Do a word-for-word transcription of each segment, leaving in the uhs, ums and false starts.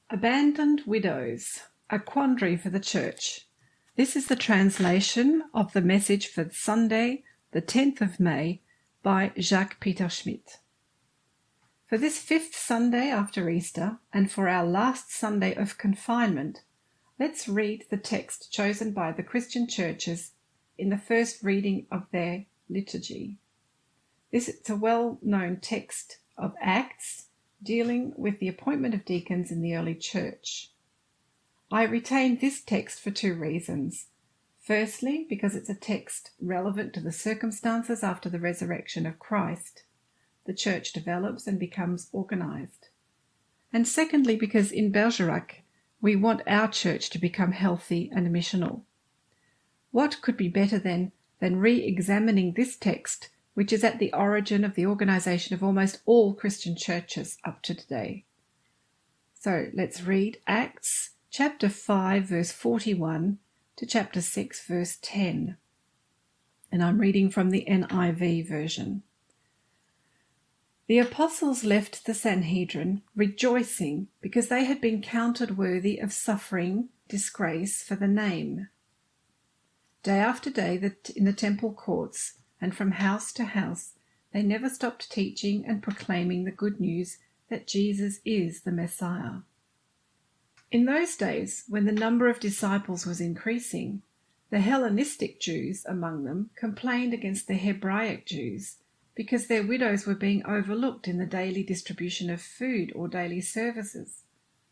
Abandoned Widows, a Quandary for the Church. This is the translation of the message for Sunday, the tenth of May, by Jacques Peter Schmidt. For this fifth Sunday after Easter, and for our last Sunday of confinement, let's read the text chosen by the Christian churches in the first reading of their liturgy. This is a well-known text of Acts, dealing with the appointment of deacons in the early church. I retain this text for two reasons. Firstly, because it's a text relevant to the circumstances after the resurrection of Christ. The church develops and becomes organized. And secondly, because in Bergerac, we want our church to become healthy and missional. What could be better then than re-examining this text, which is at the origin of the organization of almost all Christian churches up to today. So let's read Acts chapter five, verse forty-one to chapter six, verse ten. And I'm reading from the N I V version. The apostles left the Sanhedrin rejoicing because they had been counted worthy of suffering disgrace for the name. Day after day in the temple courts and from house to house, they never stopped teaching and proclaiming the good news that Jesus is the Messiah. In those days, when the number of disciples was increasing, the Hellenistic Jews among them complained against the Hebraic Jews because their widows were being overlooked in the daily distribution of food or daily services.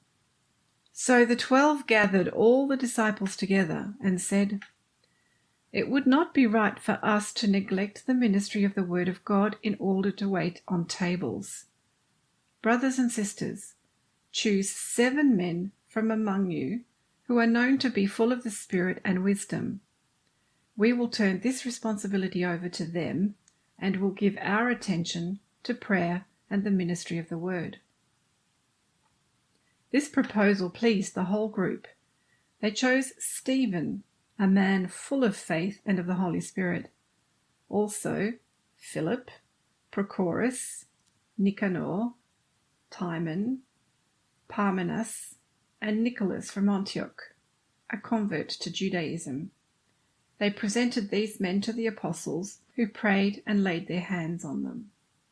So the twelve gathered all the disciples together and said, "It would not be right for us to neglect the ministry of the word of God in order to wait on tables. Brothers and sisters, choose seven men from among you who are known to be full of the Spirit and wisdom. We will turn this responsibility over to them and will give our attention to prayer and the ministry of the word." This proposal pleased the whole group. They chose Stephen, a man full of faith and of the Holy Spirit. Also Philip, Prochorus, Nicanor, Timon, Parmenas, and Nicholas from Antioch, a convert to Judaism. They presented these men to the apostles, who prayed and laid their hands on them.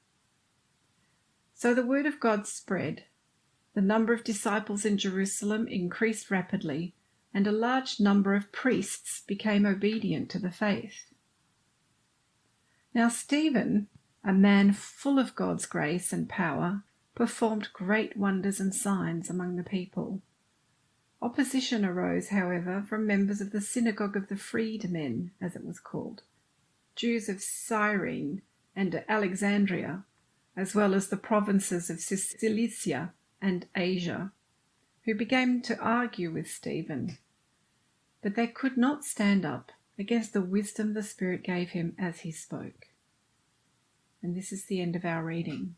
So the word of God spread. The number of disciples in Jerusalem increased rapidly, and a large number of priests became obedient to the faith. Now Stephen, a man full of God's grace and power, performed great wonders and signs among the people. Opposition arose, however, from members of the synagogue of the freedmen, as it was called, Jews of Cyrene and Alexandria, as well as the provinces of Cilicia and Asia, who began to argue with Stephen. But they could not stand up against the wisdom the Spirit gave him as he spoke. And this is the end of our reading.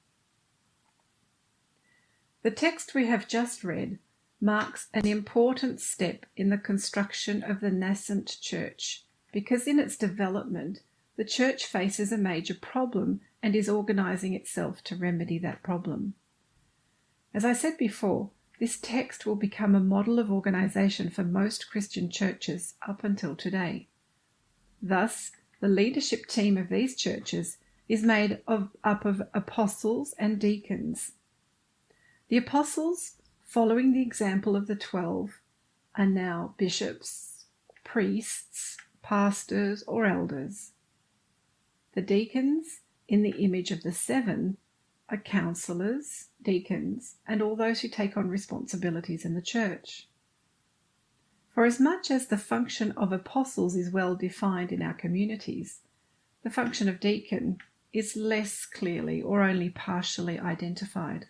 The text we have just read marks an important step in the construction of the nascent church, because in its development, the church faces a major problem and is organizing itself to remedy that problem. As I said before, this text will become a model of organization for most Christian churches up until today. Thus, the leadership team of these churches is made of, up of apostles and deacons. The apostles, following the example of the twelve, are now bishops, priests, pastors, or elders. The deacons, in the image of the seven, are counselors, deacons, and all those who take on responsibilities in the church. For as much as the function of apostles is well defined in our communities, the function of deacon is less clearly or only partially identified.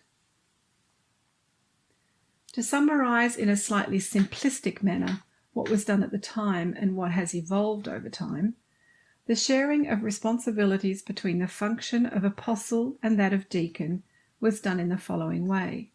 To summarize in a slightly simplistic manner what was done at the time and what has evolved over time, the sharing of responsibilities between the function of apostle and that of deacon was done in the following way.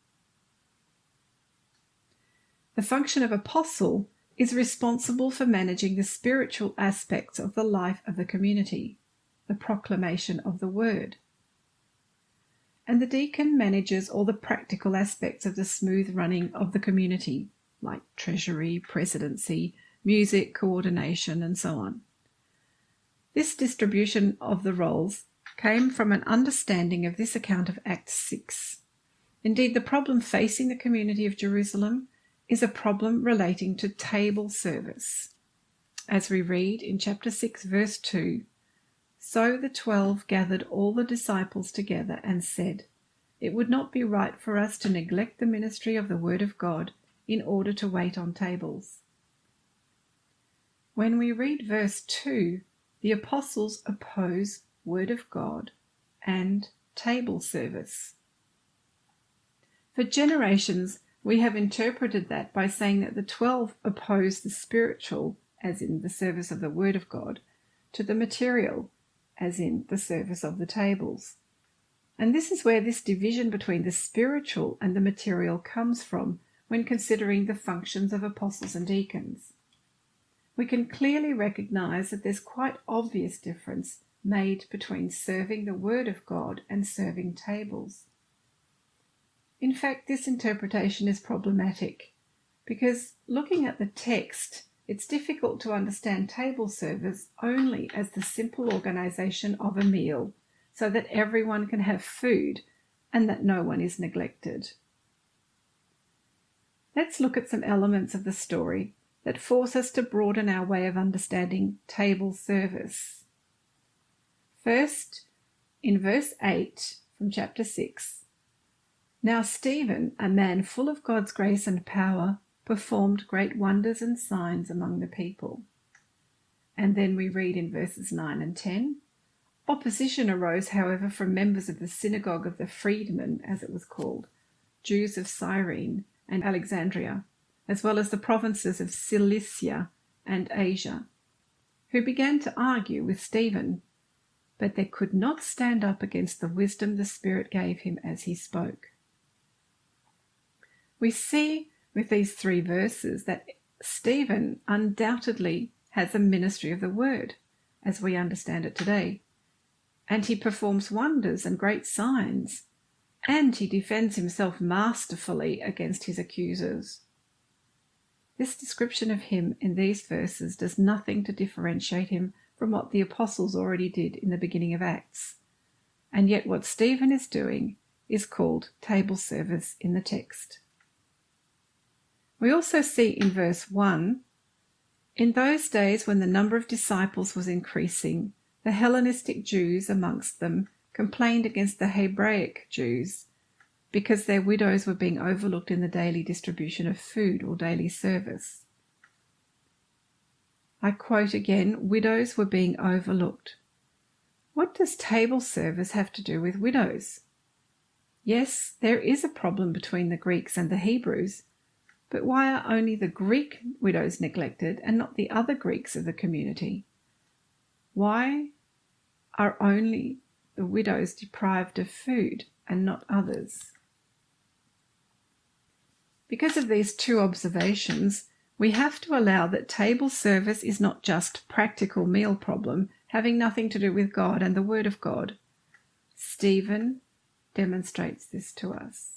The function of apostle is responsible for managing the spiritual aspects of the life of the community, the proclamation of the word. and the deacon manages all the practical aspects of the smooth running of the community, like treasury, presidency, music, coordination, and so on. This distribution of the roles came from an understanding of this account of Acts six. Indeed, the problem facing the community of Jerusalem is a problem relating to table service. As we read in chapter six, verse two, "So the twelve gathered all the disciples together and said, 'It would not be right for us to neglect the ministry of the word of God in order to wait on tables.'" When we read verse two, the apostles oppose word of God and table service. For generations, we have interpreted that by saying that the twelve oppose the spiritual, as in the service of the word of God, to the material, as in the service of the tables. And this is where this division between the spiritual and the material comes from when considering the functions of apostles and deacons. We can clearly recognize that there's quite obvious difference made between serving the word of God and serving tables. In fact, this interpretation is problematic because looking at the text, it's difficult to understand table service only as the simple organization of a meal so that everyone can have food and that no one is neglected. Let's look at some elements of the story that force us to broaden our way of understanding table service. First, in verse eight from chapter six, "Now Stephen, a man full of God's grace and power, performed great wonders and signs among the people." And then we read in verses nine and ten, "Opposition arose, however, from members of the synagogue of the freedmen, as it was called, Jews of Cyrene and Alexandria, as well as the provinces of Cilicia and Asia, who began to argue with Stephen, but they could not stand up against the wisdom the Spirit gave him as he spoke." We see with these three verses that Stephen undoubtedly has a ministry of the word, as we understand it today, and he performs wonders and great signs, and he defends himself masterfully against his accusers. This description of him in these verses does nothing to differentiate him from what the apostles already did in the beginning of Acts, and yet what Stephen is doing is called table service in the text. We also see in verse one, "In those days when the number of disciples was increasing, the Hellenistic Jews amongst them complained against the Hebraic Jews because their widows were being overlooked in the daily distribution of food or daily service." I quote again, widows were being overlooked. What does table service have to do with widows? Yes, there is a problem between the Greeks and the Hebrews, but why are only the Greek widows neglected and not the other Greeks of the community? Why are only the widows deprived of food and not others? Because of these two observations, we have to allow that table service is not just a practical meal problem having nothing to do with God and the Word of God. Stephen demonstrates this to us.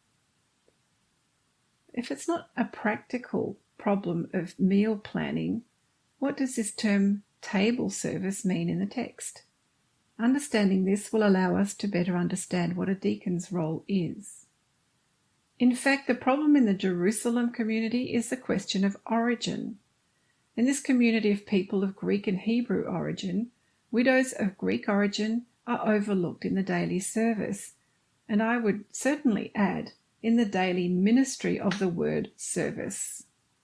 If it's not a practical problem of meal planning, what does this term table service mean in the text? Understanding this will allow us to better understand what a deacon's role is. In fact, the problem in the Jerusalem community is the question of origin. In this community of people of Greek and Hebrew origin, widows of Greek origin are overlooked in the daily service, and I would certainly add in the daily ministry of the word service.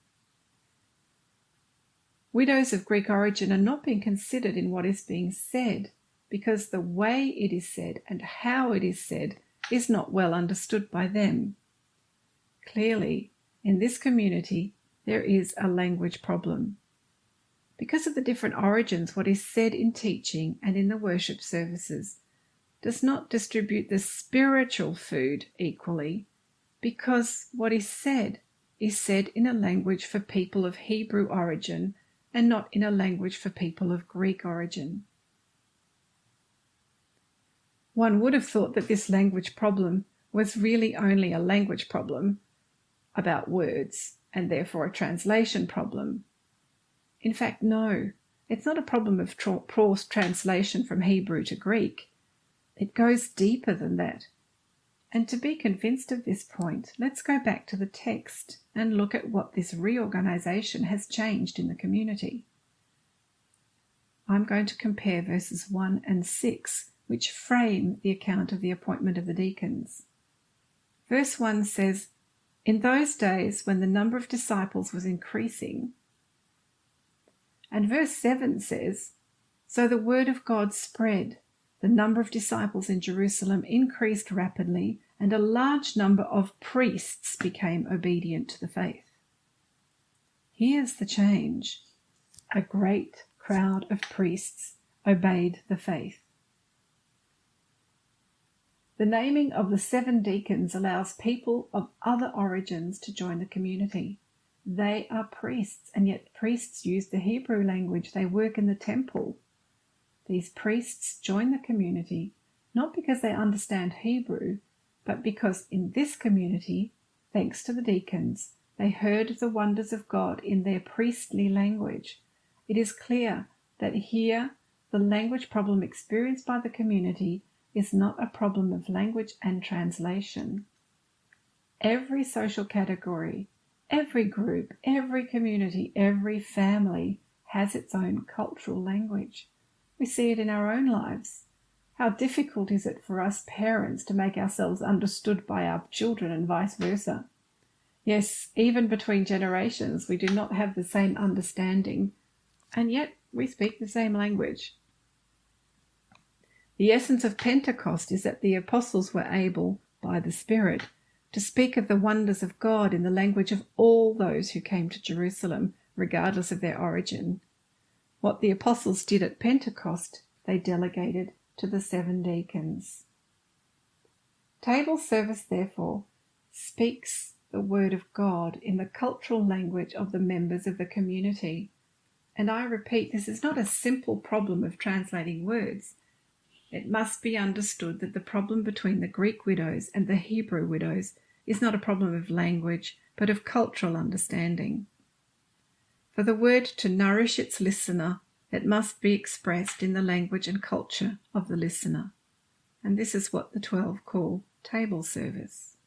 Widows of Greek origin are not being considered in what is being said because the way it is said and how it is said is not well understood by them. Clearly, in this community, there is a language problem. Because of the different origins, what is said in teaching and in the worship services does not distribute the spiritual food equally, because what is said is said in a language for people of Hebrew origin and not in a language for people of Greek origin. One would have thought that this language problem was really only a language problem about words and therefore a translation problem. In fact, no, it's not a problem of tra- forced translation from Hebrew to Greek. It goes deeper than that. And to be convinced of this point, let's go back to the text and look at what this reorganization has changed in the community. I'm going to compare verses one and six, which frame the account of the appointment of the deacons. Verse one says, "In those days when the number of disciples was increasing," and verse seven says, "So the word of God spread. The number of disciples in Jerusalem increased rapidly, and a large number of priests became obedient to the faith." Here's the change. A great crowd of priests obeyed the faith. The naming of the seven deacons allows people of other origins to join the community. They are priests, and yet priests use the Hebrew language. They work in the temple. These priests join the community not because they understand Hebrew, but because in this community, thanks to the deacons, they heard the wonders of God in their priestly language. It is clear that here the language problem experienced by the community is not a problem of language and translation. Every social category, every group, every community, every family has its own cultural language. We see it in our own lives. How difficult is it for us parents to make ourselves understood by our children and vice versa? Yes, even between generations, we do not have the same understanding, and yet we speak the same language. The essence of Pentecost is that the apostles were able, by the Spirit, to speak of the wonders of God in the language of all those who came to Jerusalem, regardless of their origin. What the apostles did at Pentecost, they delegated to the seven deacons. Table service, therefore, speaks the word of God in the cultural language of the members of the community. And I repeat, this is not a simple problem of translating words. It must be understood that the problem between the Greek widows and the Hebrew widows is not a problem of language, but of cultural understanding. For the word to nourish its listener, it must be expressed in the language and culture of the listener. And this is what the twelve call table service.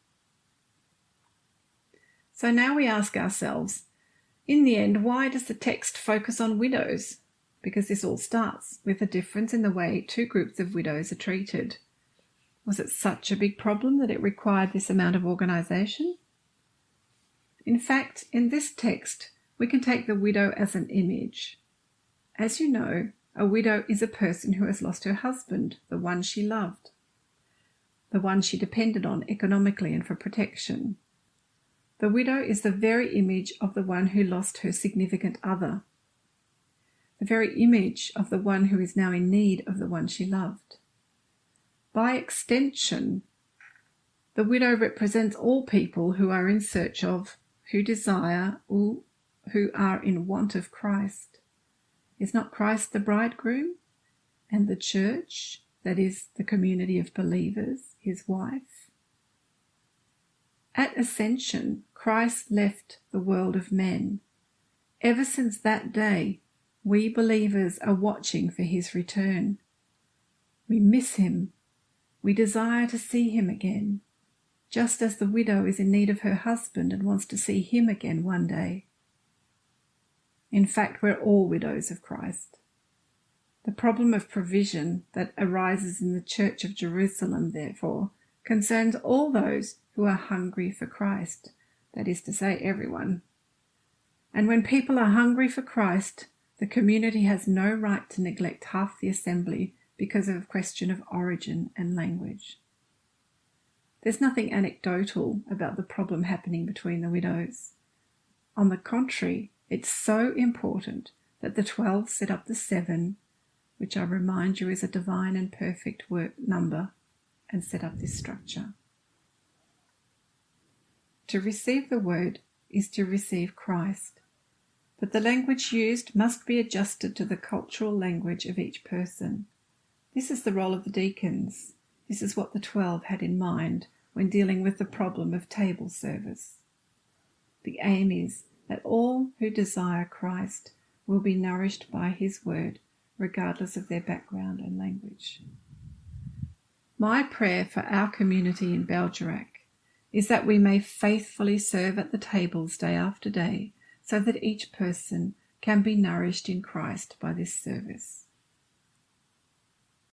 So now we ask ourselves, in the end, why does the text focus on widows? Because this all starts with a difference in the way two groups of widows are treated. Was it such a big problem that it required this amount of organisation? In fact, in this text, we can take the widow as an image. As you know, a widow is a person who has lost her husband, the one she loved, the one she depended on economically and for protection. The widow is the very image of the one who lost her significant other, the very image of the one who is now in need of the one she loved. By extension, the widow represents all people who are in search of, who desire, or who are in want of Christ. Is not Christ the bridegroom, and the church, that is, the community of believers, his wife? At Ascension, Christ left the world of men. Ever since that day, we believers are watching for his return. We miss him. We desire to see him again, just as the widow is in need of her husband and wants to see him again one day. In fact, we're all widows of Christ. The problem of provision that arises in the Church of Jerusalem, therefore, concerns all those who are hungry for Christ, that is to say, everyone. And when people are hungry for Christ, the community has no right to neglect half the assembly because of a question of origin and language. There's nothing anecdotal about the problem happening between the widows. On the contrary, it's so important that the twelve set up the seven, which I remind you is a divine and perfect work number, and set up this structure. To receive the word is to receive Christ, but the language used must be adjusted to the cultural language of each person. This is the role of the deacons. This is what the twelve had in mind when dealing with the problem of table service. The aim is that all who desire Christ will be nourished by his word, regardless of their background and language. My prayer for our community in Bergerac is that we may faithfully serve at the tables day after day, so that each person can be nourished in Christ by this service.